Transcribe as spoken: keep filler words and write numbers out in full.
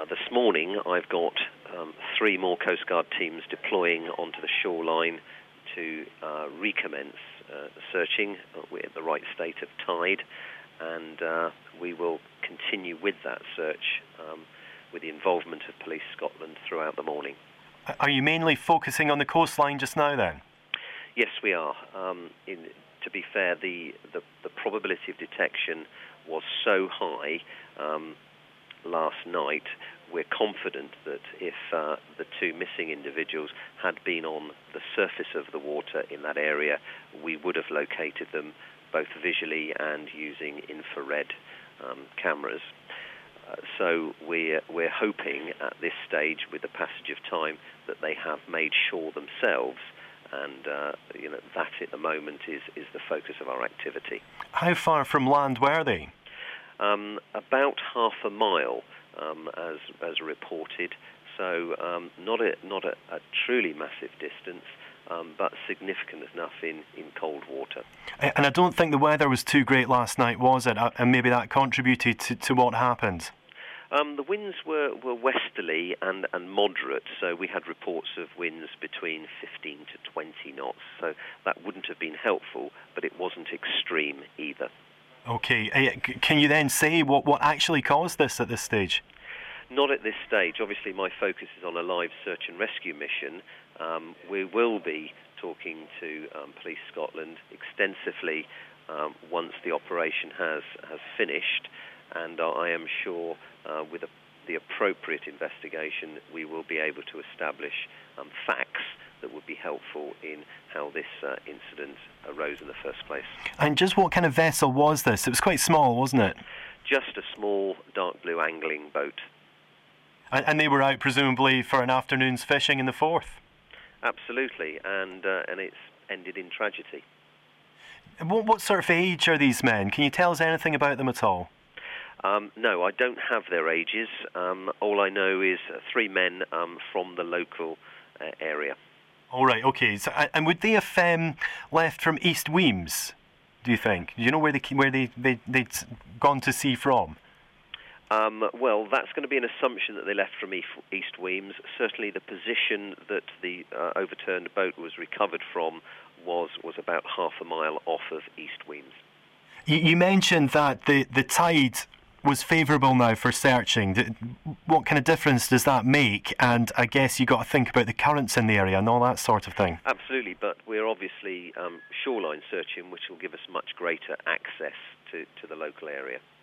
Uh, this morning, I've got um, three more Coast Guard teams deploying onto the shoreline to uh, recommence uh, searching. We're at the right state of tide, and uh, we will continue with that search um, with the involvement of Police Scotland throughout the morning. Are you mainly focusing on the coastline just now, then? Yes, we are. Um, in, to be fair, the, the, the probability of detection was so high um, last night, we're confident that if uh, the two missing individuals had been on the surface of the water in that area, we would have located them both visually and using infrared um, cameras. Uh, so we're, we're hoping at this stage, with the passage of time, that they have made sure themselves, and uh, you know, that at the moment is, is the focus of our activity. How far from land were they? Um, about half a mile, um, as as reported. So um, not a not a, a truly massive distance, um, but significant enough in, in cold water. And I don't think the weather was too great last night, was it? And maybe that contributed to, to what happened. Um, the winds were, were westerly and, and moderate, so we had reports of winds between fifteen to twenty knots. So that wouldn't have been helpful, but it wasn't extreme either. Okay, can you then say what, what actually caused this at this stage? Not at this stage. Obviously, my focus is on a live search and rescue mission. Um, we will be talking to um, Police Scotland extensively um, once the operation has, has finished, and uh, I am sure uh, with a, the appropriate investigation we will be able to establish um, facts that would be helpful in how this uh, incident arose in the first place. And just what kind of vessel was this? It was quite small, wasn't it? Just a small dark blue angling boat. And, and they were out presumably for an afternoon's fishing in the Forth? Absolutely, and uh, and it's ended in tragedy. What, what sort of age are these men? Can you tell us anything about them at all? Um, no, I don't have their ages. Um, all I know is uh, three men um, from the local uh, area. All right, okay. So, and would they have um, left from East Wemyss, do you think? Do you know where they where they, they, they'd gone to sea from? Um, well, that's going to be an assumption that they left from East Wemyss. Certainly the position that the uh, overturned boat was recovered from was, was about half a mile off of East Wemyss. You, you mentioned that the, the tide was favourable now for searching. What kind of difference does that make? And I guess you've got to think about the currents in the area and all that sort of thing. Absolutely, but we're obviously um, shoreline searching, which will give us much greater access to, to the local area.